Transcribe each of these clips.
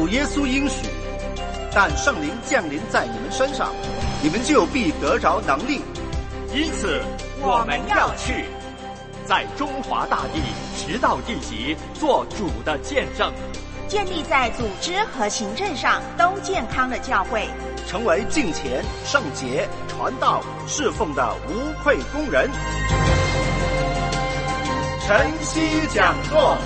主耶稣应许，但圣灵降临在你们身上，你们就必得着能力。 因此我们要去，在中华大地直到地极做主的见证， 建立在组织和行政上都健康的教会， 成为敬虔、圣洁、传道、侍奉的无愧工人。晨曦讲座。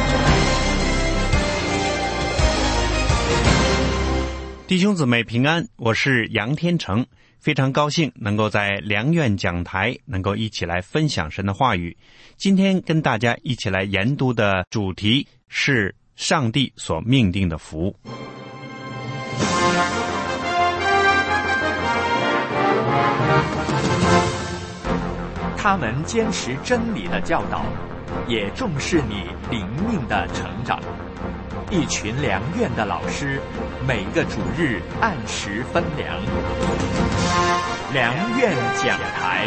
弟兄姊妹平安，我是杨天成，非常高兴能够在良苑讲台能够一起来分享神的话语。今天跟大家一起来研读的主题是上帝所命定的福。 他们坚持真理的教导，也重视你灵命的成长。一群良院的老师，每个主日按时分粮。良院讲台。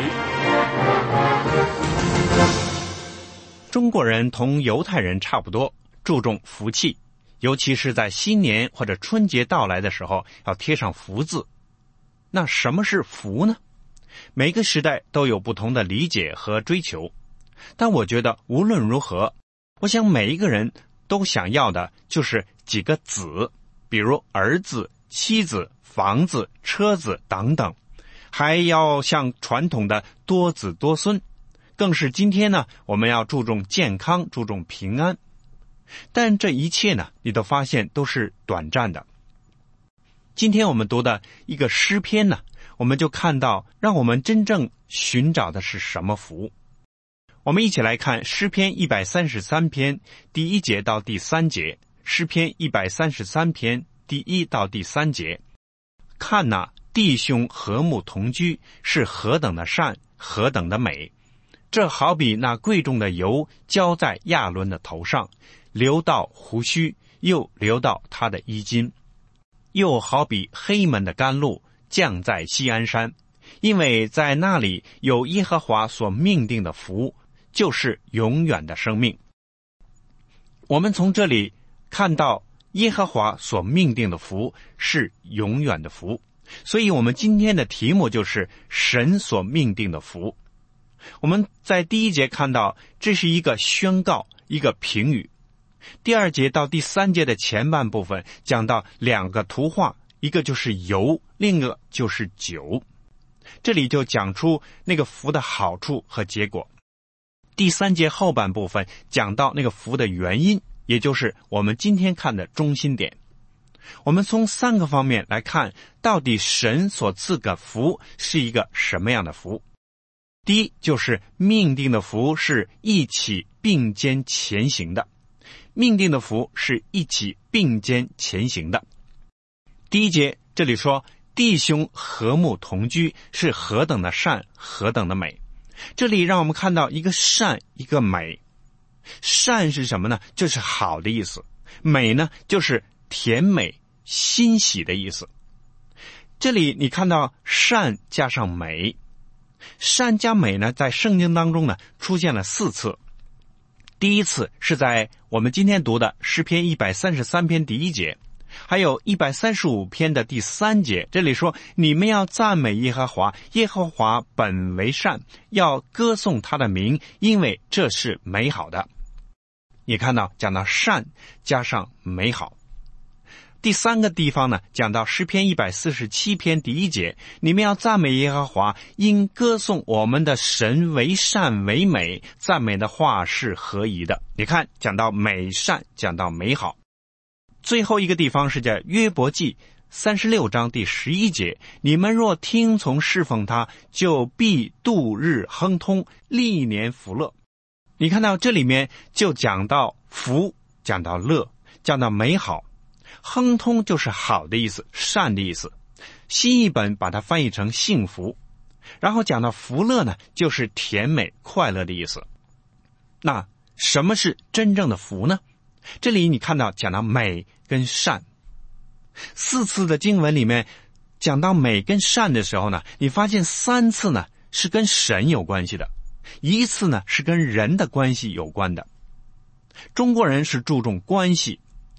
中国人同犹太人差不多，注重福气，尤其是在新年或者春节到来的时候，要贴上福字。那什么是福呢？每个时代都有不同的理解和追求，但我觉得无论如何，我想每一个人都想要的就是几个子，比如儿子、妻子、房子、车子等等，还要像传统的多子多孙，更是今天呢，我们要注重健康，注重平安。但这一切呢，你都发现都是短暂的。今天我们读的一个诗篇呢，我们就看到让我们真正寻找的是什么福。我们一起来看诗篇133篇第1节到第3节，诗篇133篇第1到第3节。看哪，弟兄和睦同居，是何等的善，何等的美！这好比那贵重的油浇在亚伦的头上，流到胡须，又流到他的衣襟，又好比黑门的甘露降在锡安山，因为在那里有耶和华所命定的福，就是永远的生命。我们从这里看到耶和华所命定的福是永远的福，所以我们今天的题目就是神所命定的福。我们在第1节看到这是一个宣告，一个评语。第2节到第3节的前半部分讲到2个图画，一个就是油，另一个就是酒。这里就讲出那个福的好处和结果。第3节后半部分讲到那个福的原因，也就是我们今天看的中心点。我们从3个方面来看，到底神所赐的福是一个什么样的福。第一，就是命定的福是一起并肩前行的。命定的福是一起并肩前行的。第1节这里说，弟兄和睦同居，是何等的善，何等的美。这里让我们看到一个善，一个美。善是什么呢？就是好的意思。美呢，就是甜美、欣喜的意思。这里你看到善加上美，善加美呢，在圣经当中呢出现了4次。第1次是在我们今天读的诗篇133篇第1节，还有135篇的第3节，这里说，你们要赞美耶和华，耶和华本为善，要歌颂他的名，因为这是美好的。你看到讲到善加上美好。第3个地方呢，讲到诗篇147篇第1节，你们要赞美耶和华，因歌颂我们的神为善为美，赞美的话是合宜的。你看讲到美善，讲到美好。最后一个地方是在约伯记36章第11节，你们若听从侍奉他，就必度日亨通，历年福乐。你看到这里面就讲到福，讲到乐，讲到美好。亨通就是好的意思，善的意思。新译本把它翻译成幸福。然后讲到福乐呢，就是甜美快乐的意思。那什么是真正的福呢？这里你看到讲到美跟善。4次的经文里面讲到美跟善的时候呢，你发现3次呢是跟神有关系的，1次呢是跟人的关系有关的。中国人是注重关系，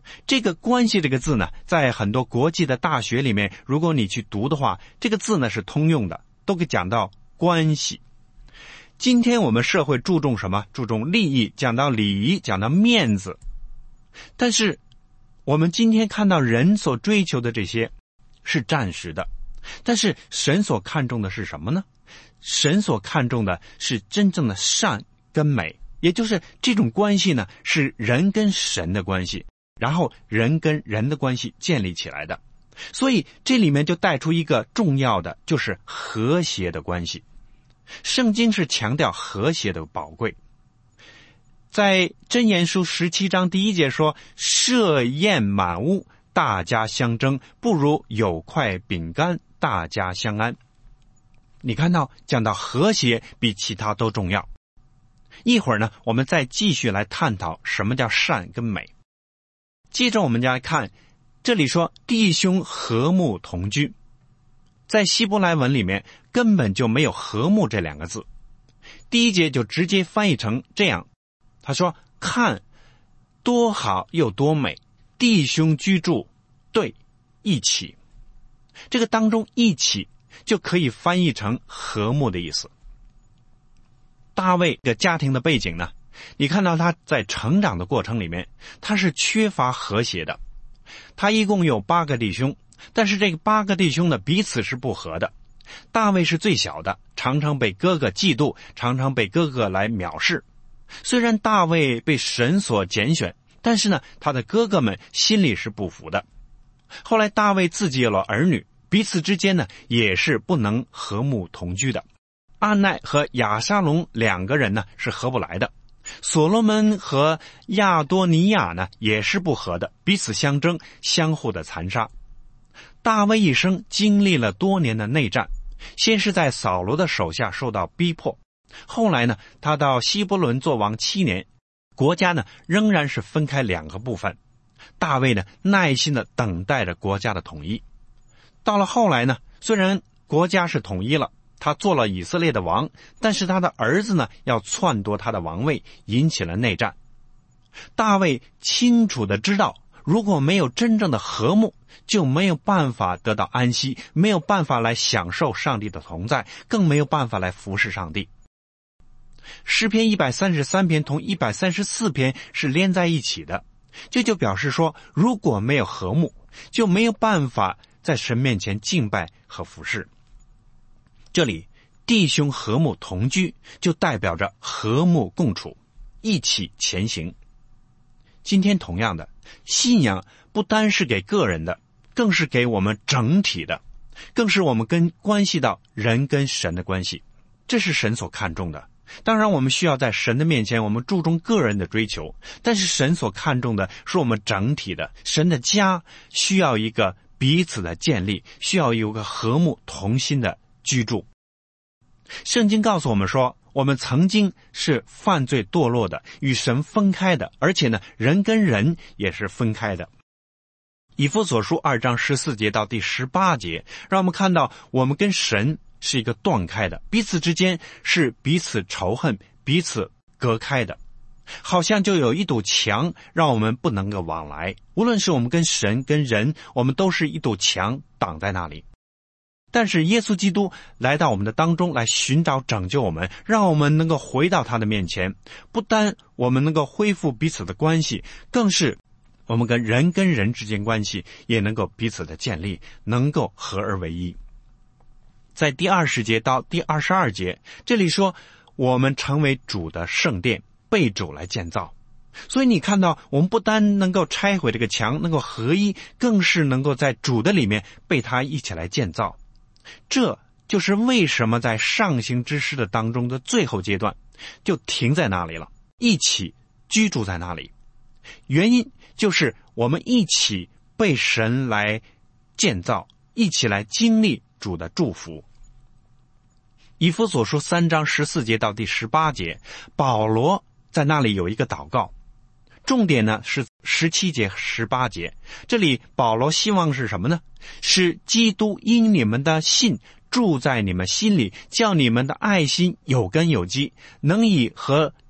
这个关系这个字呢，在很多国际的大学里面，如果你去读的话，这个字呢是通用的，都给讲到关系。今天我们社会注重什么？注重利益，讲到礼仪，讲到面子。但是我们今天看到人所追求的这些是暂时的，但是神所看重的是什么呢？神所看重的是真正的善跟美，也就是这种关系呢，是人跟神的关系，然后人跟人的关系建立起来的。所以这里面就带出一个重要的，就是和谐的关系。圣经是强调和谐的宝贵。在箴言书17章第1节说，设宴满屋，大家相争，不如有块饼干，大家相安。你看到讲到和谐比其他都重要。一会儿呢，我们再继续来探讨什么叫善跟美。接着我们就来看，这里说弟兄和睦同居，在希伯来文里面根本就没有和睦这两个字。第1节就直接翻译成这样，他说看多好又多美，弟兄居住对一起。这个当中一起就可以翻译成和睦的意思。大卫的家庭的背景呢，你看到他在成长的过程里面，他是缺乏和谐的。他一共有8个弟兄，但是这个8个弟兄呢，彼此是不和的。大卫是最小的，常常被哥哥嫉妒，常常被哥哥来藐视。虽然大卫被神所拣选，但是呢，他的哥哥们心里是不服的。后来大卫自己有了儿女，彼此之间呢，也是不能和睦同居的。阿奈和亚沙龙2个人呢，是合不来的。所罗门和亚多尼亚呢，也是不和的，彼此相争，相互的残杀。大卫一生经历了多年的内战，先是在扫罗的手下受到逼迫，后来呢，他到希伯伦做王7年，国家呢仍然是分开2个部分。大卫呢耐心的等待着国家的统一。到了后来呢，虽然国家是统一了，他做了以色列的王，但是他的儿子呢要篡夺他的王位，引起了内战。大卫清楚的知道，如果没有真正的和睦，就没有办法得到安息，没有办法来享受上帝的同在，更没有办法来服侍上帝。诗篇133篇同134篇是连在一起的，这就表示说，如果没有和睦，就没有办法在神面前敬拜和服侍。这里弟兄和睦同居，就代表着和睦共处，一起前行。今天同样的，信仰不单是给个人的，更是给我们整体的，更是我们关系到人跟神的关系，这是神所看重的。当然我们需要在神的面前，我们注重个人的追求，但是神所看重的是我们整体的。神的家需要一个彼此的建立，需要有个和睦同心的居住。圣经告诉我们说，我们曾经是犯罪堕落的，与神分开的，而且呢，人跟人也是分开的。以弗所书2章14节到第18节，让我们看到我们跟神是一个断开的，彼此之间是彼此仇恨，彼此隔开的，好像就有一堵墙让我们不能够往来。无论是我们跟神跟人，我们都是一堵墙挡在那里。但是耶稣基督来到我们的当中，来寻找拯救我们，让我们能够回到他的面前。不单我们能够恢复彼此的关系，更是我们跟人之间关系也能够彼此的建立，能够合而为一。在第20节到第22节，这里说我们成为主的圣殿，被主来建造。所以你看到，我们不单能够拆毁这个墙，能够合一，更是能够在主的里面被他一起来建造。这就是为什么在上行之诗的当中的最后阶段就停在那里了，一起居住在那里。原因就是我们一起被神来建造，一起来经历主的祝福。以弗所书3章14节到第18节，保罗在那里有一个祷告，重点呢是17节18节。这里保罗希望是什么呢？是基督因你们的信住在你们心里，叫你们的爱心有根有基，能以和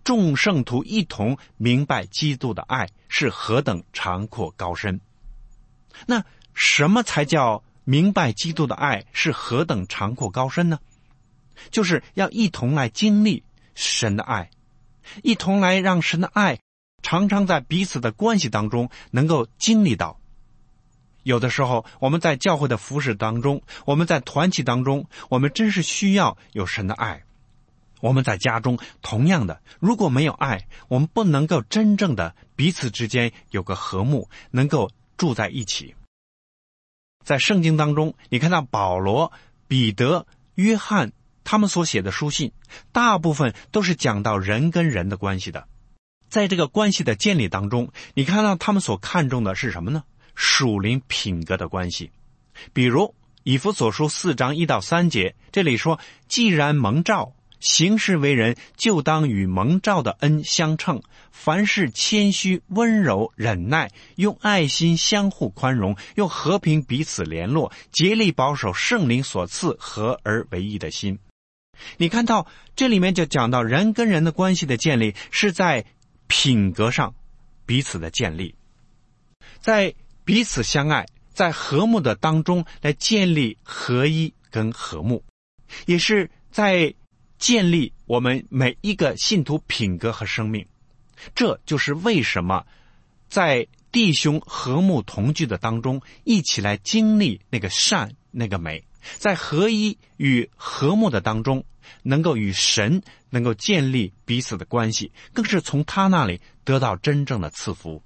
众圣徒一同明白基督的爱是何等长阔高深。那什么才叫明白基督的爱是何等长阔高深呢？就是要一同来经历神的爱，一同来让神的爱常常在彼此的关系当中能够经历到。有的时候我们在教会的服事当中，我们在团契当中，我们真是需要有神的爱。我们在家中同样的，如果没有爱，我们不能够真正的彼此之间有个和睦，能够住在一起。在圣经当中，你看到保罗、彼得、约翰他们所写的书信，大部分都是讲到人跟人的关系的。在这个关系的建立当中，你看到他们所看重的是什么呢？属灵品格的关系。比如以弗所书4章1到3节，这里说，既然蒙召，行事为人，就当与蒙召的恩相称，凡事谦虚、温柔、忍耐，用爱心相互宽容，用和平彼此联络，竭力保守圣灵所赐合而为一的心。你看到这里面就讲到人跟人的关系的建立是在品格上彼此的建立，在彼此相爱，在和睦的当中来建立合一跟和睦，也是在建立我们每一个信徒品格和生命。这就是为什么在弟兄和睦同居的当中，一起来经历那个善那个美，在合一与和睦的当中，能够与神能够建立彼此的关系，更是从他那里得到真正的赐福。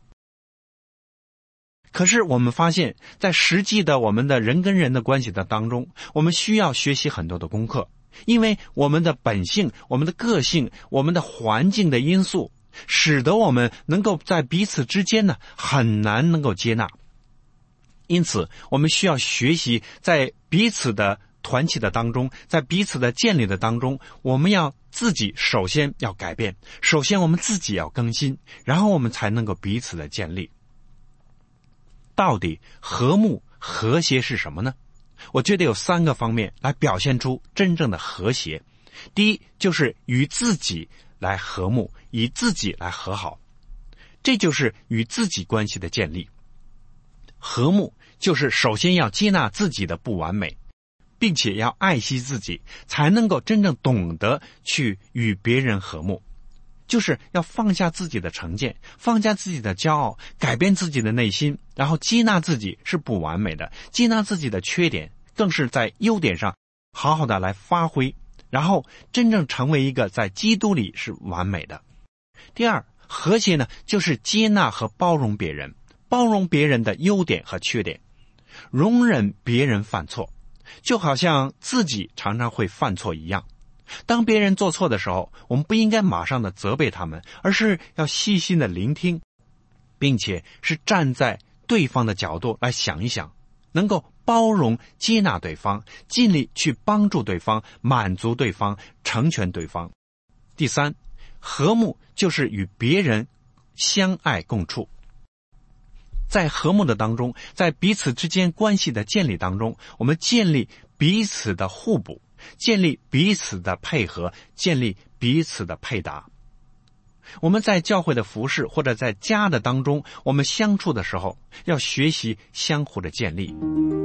可是我们发现，在实际的我们的人跟人的关系的当中，我们需要学习很多的功课，因为我们的本性、我们的个性、我们的环境的因素，使得我们能够在彼此之间呢很难能够接纳。因此我们需要学习在彼此的团契的当中，在彼此的建立的当中，我们要自己首先要改变，首先我们自己要更新，然后我们才能够彼此的建立。到底和睦和谐是什么呢？我觉得有3个方面来表现出真正的和谐。第一，就是与自己来和睦，以自己来和好，这就是与自己关系的建立。和睦就是首先要接纳自己的不完美，并且要爱惜自己，才能够真正懂得去与别人和睦。就是要放下自己的成见，放下自己的骄傲，改变自己的内心，然后接纳自己是不完美的，接纳自己的缺点，更是在优点上好好的来发挥，然后真正成为一个在基督里是完美的。第二，和谐呢，就是接纳和包容别人，包容别人的优点和缺点，容忍别人犯错，就好像自己常常会犯错一样。当别人做错的时候，我们不应该马上的责备他们，而是要细心的聆听，并且是站在对方的角度来想一想，能够包容接纳对方，尽力去帮助对方，满足对方，成全对方。第三，和睦就是与别人相爱共处。在和睦的当中，在彼此之间关系的建立当中，我们建立彼此的互补，建立彼此的配合，建立彼此的配搭。我们在教会的服事或者在家的当中，我们相处的时候，要学习相互的建立。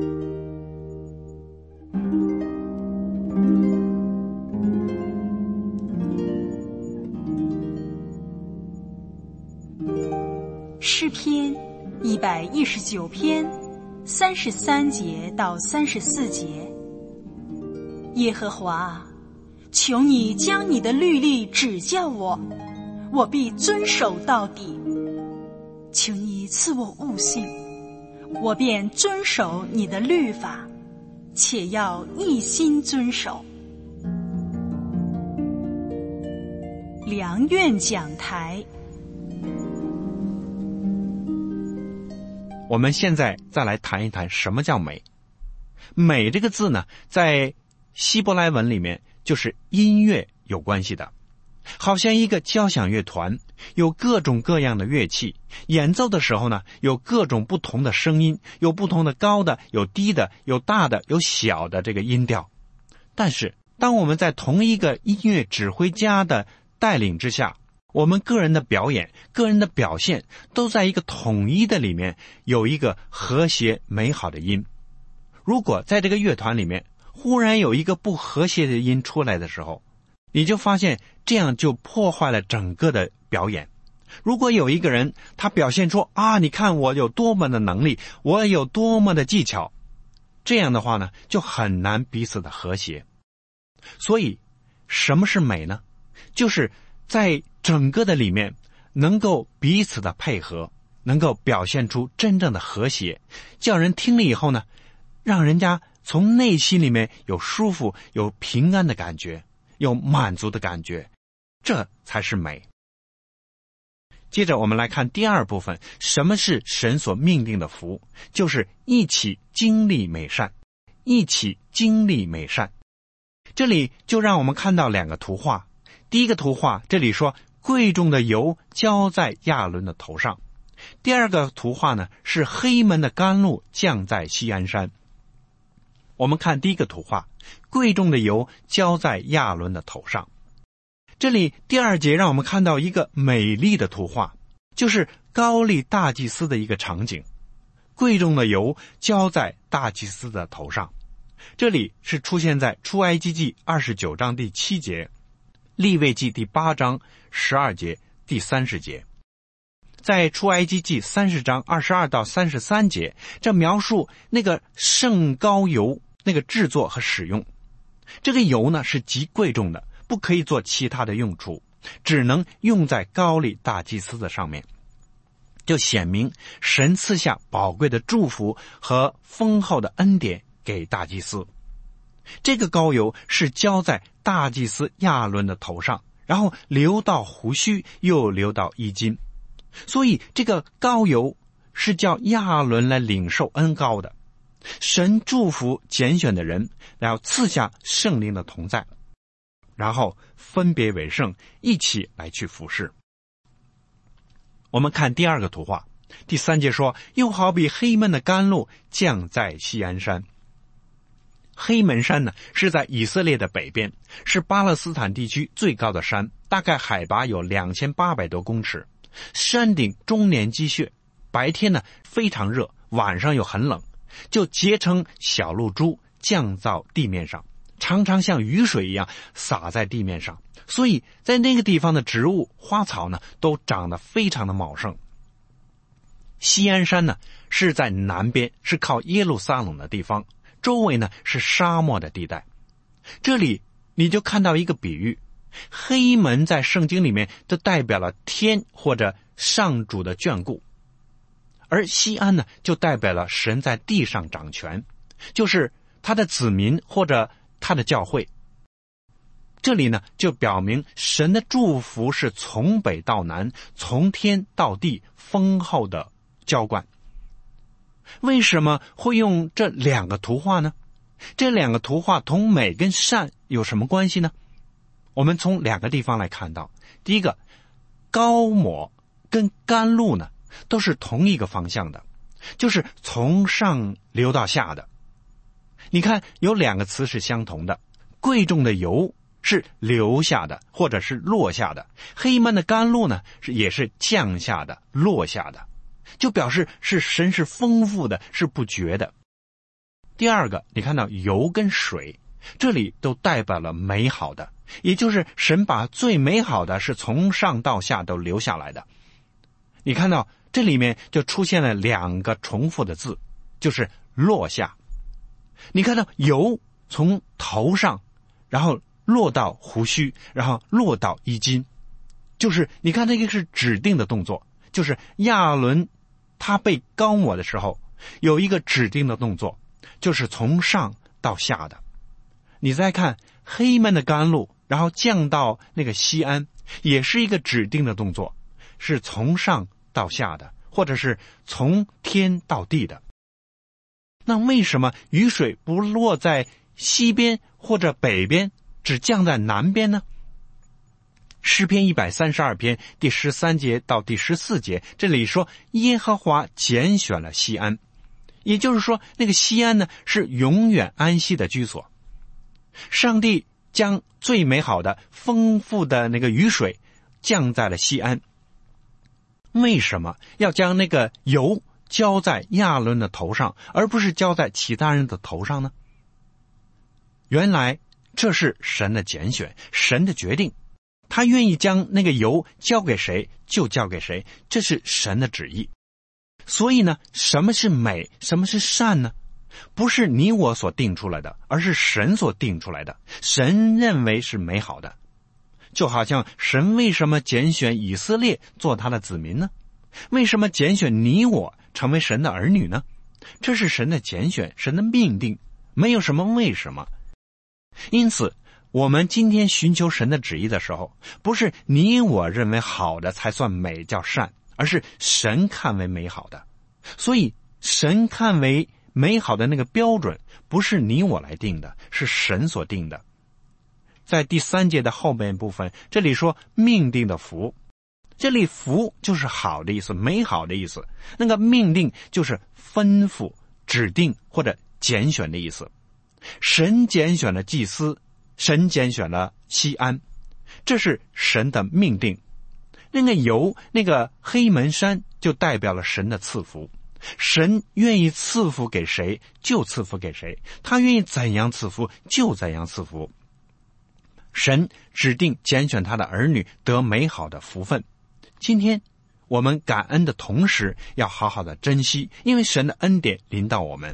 诗篇119篇33节到34节。耶和华，求你将你的律例指教我，我必遵守到底。求你赐我悟性，我便遵守你的律法，且要一心遵守。良苑讲台。 我们现在再来谈一谈什么叫美。美这个字呢，在希伯来文里面就是音乐有关系的，好像一个交响乐团，有各种各样的乐器，演奏的时候呢，有各种不同的声音，有不同的高的，有低的，有大的，有小的这个音调。但是当我们在同一个音乐指挥家的带领之下， 我们个人的表演、个人的表现都在一个统一的里面有一个和谐美好的音。如果在这个乐团里面忽然有一个不和谐的音出来的时候，你就发现这样就破坏了整个的表演。如果有一个人他表现出你看我有多么的能力，我有多么的技巧，这样的话呢，就很难彼此的和谐。所以什么是美呢？就是在整个的里面能够彼此的配合，能够表现出真正的和谐，叫人听了以后呢，让人家从内心里面有舒服、有平安的感觉，有满足的感觉，这才是美。接着我们来看第二部分，什么是神所命定的福？就是一起经历美善，一起经历美善。这里就让我们看到两个图画。第一个图画，这里说贵重的油浇在亚伦的头上。第二个图画呢，是黑门的甘露降在锡安山。我们看第一个图画，贵重的油浇在亚伦的头上。这里第二节让我们看到一个美丽的图画，就是高利大祭司的一个场景。贵重的油浇在大祭司的头上。这里是出现在出埃及记29章第7节，利未记第8章12节、第30节。在出埃及记30章22到33节，这描述那个圣膏油那个制作和使用。这个油呢是极贵重的，不可以做其他的用处，只能用在高利大祭司的上面，就显明神赐下宝贵的祝福和丰厚的恩典给大祭司。这个膏油是浇在大祭司亚伦的头上，然后流到胡须，又流到衣襟。所以这个膏油是叫亚伦来领受恩膏的。神祝福拣选的人，然后赐下圣灵的同在，然后分别为圣，一起来去服侍。我们看第二个图画，第3节说，又好比黑门的甘露降在锡安山。黑门山呢，是在以色列的北边，是巴勒斯坦地区最高的山，大概海拔有2800多公尺。山顶终年积雪，白天呢非常热，晚上又很冷，就结成小露珠降到地面上，常常像雨水一样洒在地面上。所以在那个地方的植物花草呢都长得非常的茂盛。锡安山呢是在南边，是靠耶路撒冷的地方，周围呢是沙漠的地带。这里你就看到一个比喻，黑门在圣经里面都代表了天或者上主的眷顾，而锡安呢就代表了神在地上掌权，就是他的子民或者他的教会。这里呢就表明神的祝福是从北到南，从天到地丰厚的浇灌。为什么会用这两个图画呢？这两个图画同美跟善有什么关系呢？我们从两个地方来看到。第一个，膏抹跟甘露呢都是同一个方向的，就是从上流到下的。你看有两个词是相同的，贵重的油是流下的或者是落下的，黑门的甘露呢也是降下的落下的，就表示是神是丰富的，是不绝的。第二个，你看到油跟水，这里都代表了美好的，也就是神把最美好的是从上到下都留下来的。你看到这里面就出现了两个重复的字，就是落下。你看到油从头上，然后落到胡须，然后落到衣襟，就是你看那个是指定的动作，就是亚伦他被膏抹的时候有一个指定的动作，就是从上到下的。你再看黑门的甘露，然后降到那个锡安，也是一个指定的动作，是从上到下的，或者是从天到地的。那为什么雨水不落在西边或者北边，只降在南边呢？诗篇132篇第13节到第14节，这里说耶和华拣选了锡安，也就是说那个锡安呢是永远安息的居所。上帝将最美好的丰富的那个雨水降在了西安。为什么要将那个油浇在亚伦的头上，而不是浇在其他人的头上呢？原来这是神的拣选，神的决定，他愿意将那个油交给谁就交给谁，这是神的旨意。所以呢，什么是美，什么是善呢？不是你我所定出来的，而是神所定出来的，神认为是美好的。就好像神为什么拣选以色列做他的子民呢？为什么拣选你我成为神的儿女呢？这是神的拣选，神的命定，没有什么为什么。因此我们今天寻求神的旨意的时候，不是你我认为好的才算美叫善，而是神看为美好的。所以神看为美好的那个标准不是你我来定的，是神所定的。在第3节的后面部分，这里说命定的福，这里福就是好的意思，美好的意思，那个命定就是吩咐、指定或者拣选的意思。神拣选了祭司，神拣选了西安，这是神的命定。那个油，那个黑门山就代表了神的赐福，神愿意赐福给谁就赐福给谁，他愿意怎样赐福就怎样赐福。神指定拣选他的儿女得美好的福分。今天我们感恩的同时要好好的珍惜，因为神的恩典临到我们。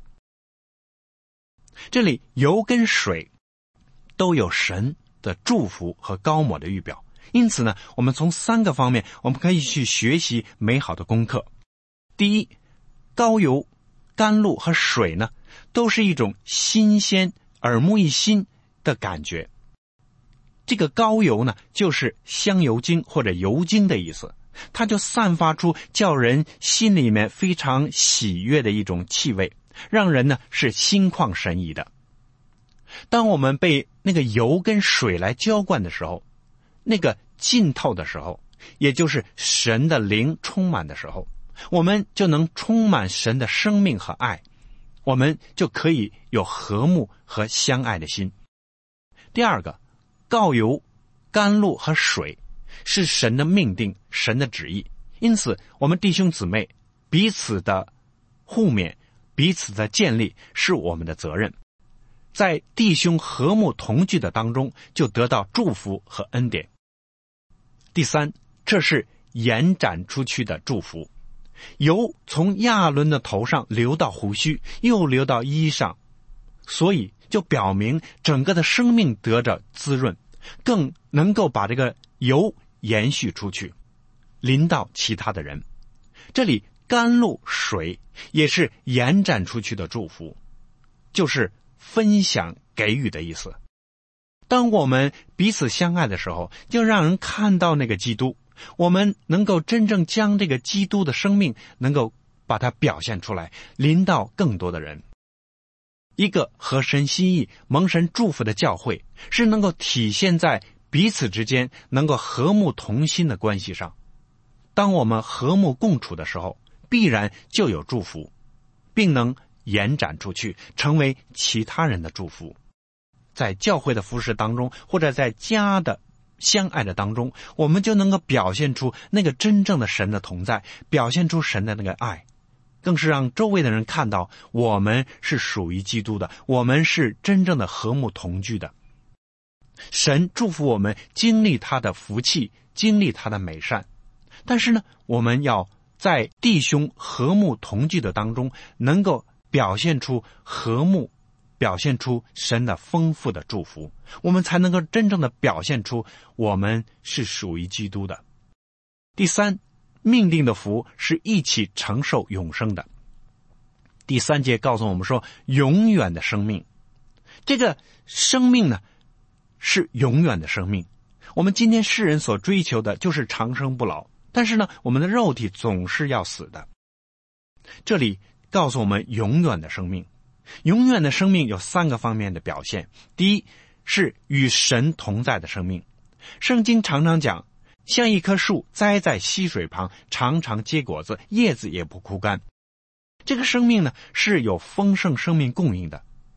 这里油跟水都有神的祝福和膏抹的预表，因此呢，我们从3个方面我们可以去学习美好的功课。第一，膏油、甘露和水呢，都是一种新鲜、耳目一新的感觉。这个膏油呢，就是香油精或者油精的意思，它就散发出叫人心里面非常喜悦的一种气味，让人呢是心旷神怡的。当我们被那个油跟水来浇灌的时候，那个浸透的时候，也就是神的灵充满的时候，我们就能充满神的生命和爱，我们就可以有和睦和相爱的心。第二个，膏油、甘露和水是神的命定，神的旨意，因此我们弟兄姊妹彼此的互勉，彼此的建立是我们的责任。在弟兄和睦同居的当中，就得到祝福和恩典。第三，这是延展出去的祝福，油从亚伦的头上流到胡须，又流到衣上，所以就表明整个的生命得着滋润，更能够把这个油延续出去，临到其他的人。这里甘露水也是延展出去的祝福，就是分享给予的意思。当我们彼此相爱的时候，就让人看到那个基督，我们能够真正将这个基督的生命能够把它表现出来，临到更多的人。一个合神心意、蒙神祝福的教会，是能够体现在彼此之间能够和睦同心的关系上。当我们和睦共处的时候，必然就有祝福，并能延展出去，成为其他人的祝福。在教会的服事当中，或者在家的相爱的当中，我们就能够表现出那个真正的神的同在，表现出神的那个爱，更是让周围的人看到我们是属于基督的，我们是真正的和睦同居的。神祝福我们经历他的福气，经历他的美善，但是呢，我们要在弟兄和睦同居的当中，能够表现出和睦，表现出神的丰富的祝福，我们才能够真正的表现出我们是属于基督的。第三，命定的福是一起承受永生的。第3节告诉我们说，永远的生命，这个生命呢是永远的生命。我们今天世人所追求的就是长生不老，但是呢，我们的肉体总是要死的。这里告诉我们永远的生命。永远的生命有3个方面的表现。第一，是与神同在的生命。圣经常常讲，像一棵树栽在溪水旁，常常结果子，叶子也不枯干。这个生命呢，是有丰盛生命供应的。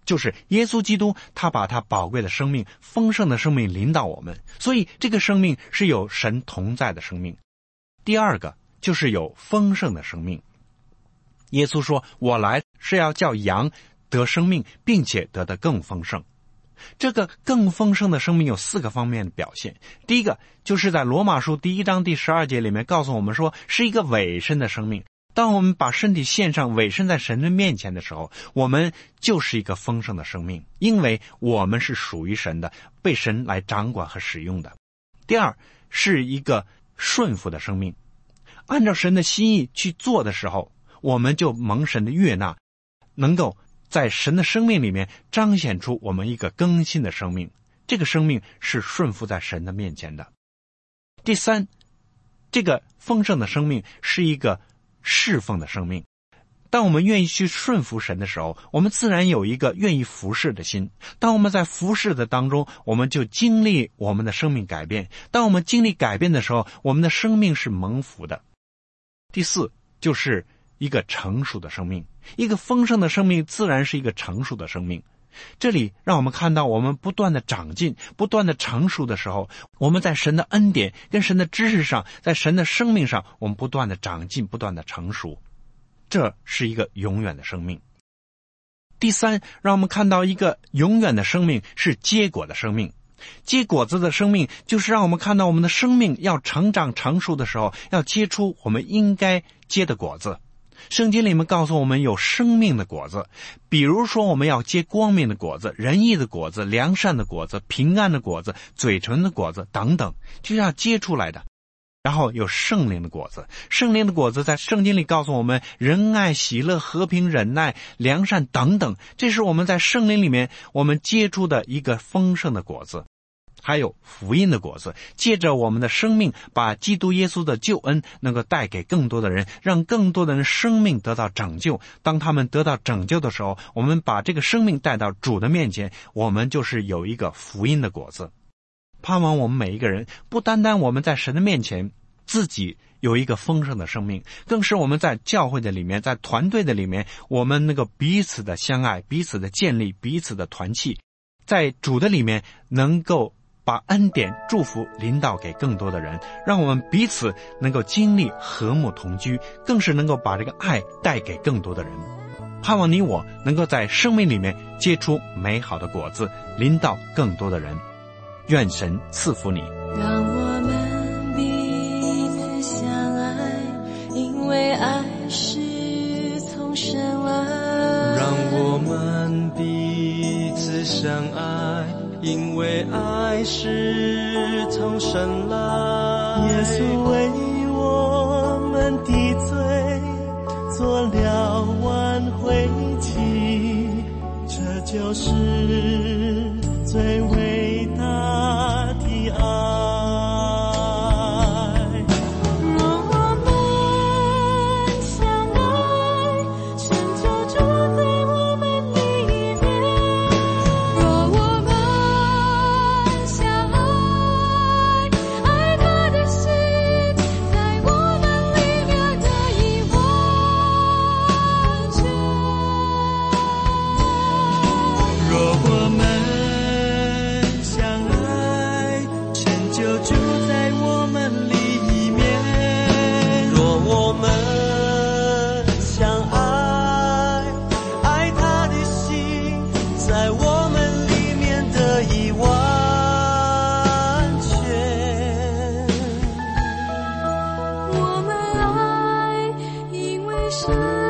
就是耶稣基督，他把他宝贵的生命、丰盛的生命临到我们，所以这个生命是有神同在的生命。第二个就是有丰盛的生命。耶稣说，我来是要叫羊得生命，并且得得更丰盛。这个更丰盛的生命有4个方面的表现。第一个就是在罗马书第1章第12节里面告诉我们说，是一个委身的生命。当我们把身体献上，委身在神的面前的时候，我们就是一个丰盛的生命，因为我们是属于神的，被神来掌管和使用的。第二是一个顺服的生命，按照神的心意去做的时候，我们就蒙神的悦纳，能够在神的生命里面彰显出我们一个更新的生命，这个生命是顺服在神的面前的。第三，这个丰盛的生命是一个侍奉的生命。当我们愿意去顺服神的时候，我们自然有一个愿意服侍的心。当我们在服侍的当中，我们就经历我们的生命改变。当我们经历改变的时候，我们的生命是蒙福的。第四，就是一个成熟的生命。一个丰盛的生命自然是一个成熟的生命。这里让我们看到，我们不断的长进，不断的成熟的时候，我们在神的恩典跟神的知识上，在神的生命上，我们不断的长进，不断的成熟。这是一个永远的生命。第三，让我们看到一个永远的生命是结果的生命。结果子的生命就是让我们看到我们的生命要成长成熟的时候，要结出我们应该结的果子。圣经里面告诉我们有生命的果子，比如说我们要结光明的果子、仁义的果子、良善的果子、平安的果子、嘴唇的果子等等，就是要结出来的。然后有圣灵的果子，圣灵的果子在圣经里告诉我们仁爱、喜乐、和平、忍耐、良善等等，这是我们在圣灵里面我们结出的一个丰盛的果子。还有福音的果子，借着我们的生命把基督耶稣的救恩能够带给更多的人，让更多的人生命得到拯救。当他们得到拯救的时候，我们把这个生命带到主的面前，我们就是有一个福音的果子。盼望我们每一个人不单单我们在神的面前自己有一个丰盛的生命，更是我们在教会的里面，在团队的里面，我们能够彼此的相爱，彼此的建立，彼此的团契，在主的里面能够把恩典祝福临到给更多的人，让我们彼此能够经历和睦同居，更是能够把这个爱带给更多的人。盼望你我能够在生命里面结出美好的果子，临到更多的人。愿神赐福你。 让我们彼此相爱，因为爱是从神来。 让我们彼此相爱，因为爱是从神来。耶稣为我们的罪做了挽回祭，这就是最伟大的爱。 我们爱，因为神